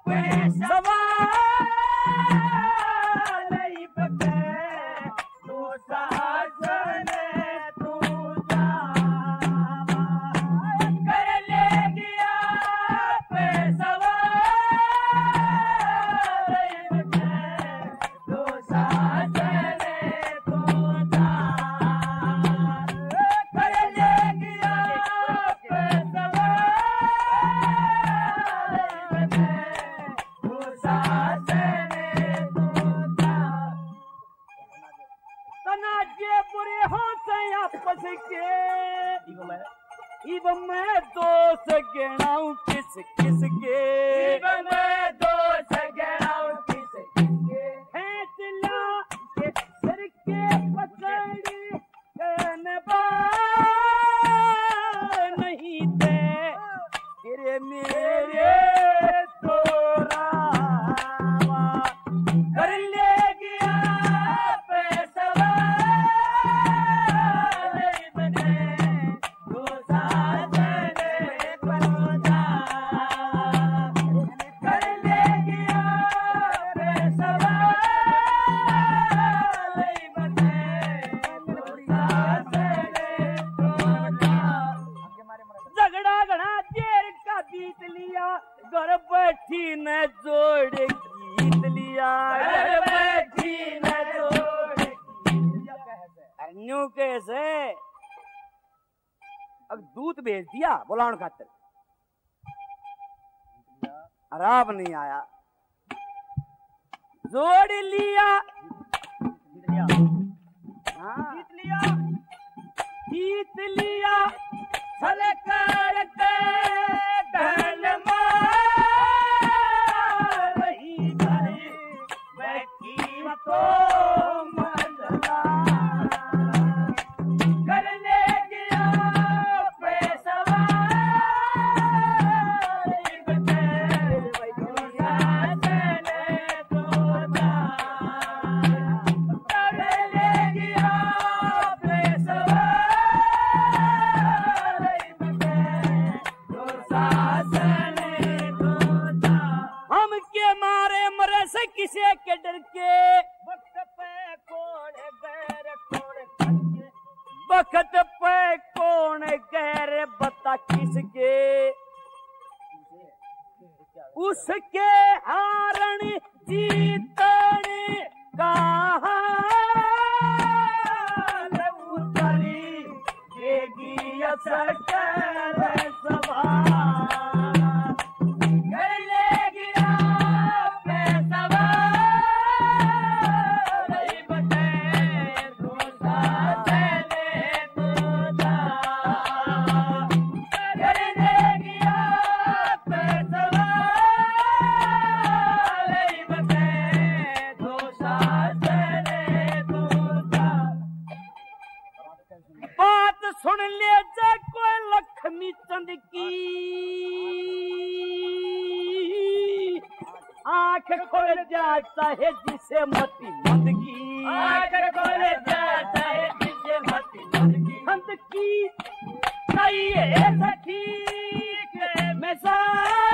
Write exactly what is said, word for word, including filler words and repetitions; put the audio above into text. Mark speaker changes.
Speaker 1: बुलाने खातिर आराम नहीं आया, जोड़ लिया जीत लिया जीत लिया चले कर के धन रही भरी बैठी तो मजला करने किसे के डर के वक्त पे कौन गैर कौन वक्त पे कौन गैर बता किसके उसके हारण जीतन कहा उतरी देगी असर कर सभा सुन ले जा कोई लक्ष्मी चंद की आंख खोल जाता है जिसे मती मंद की आंख खोल जाता है जिसे मती मंद की मंद की सही है सखी के मैं सा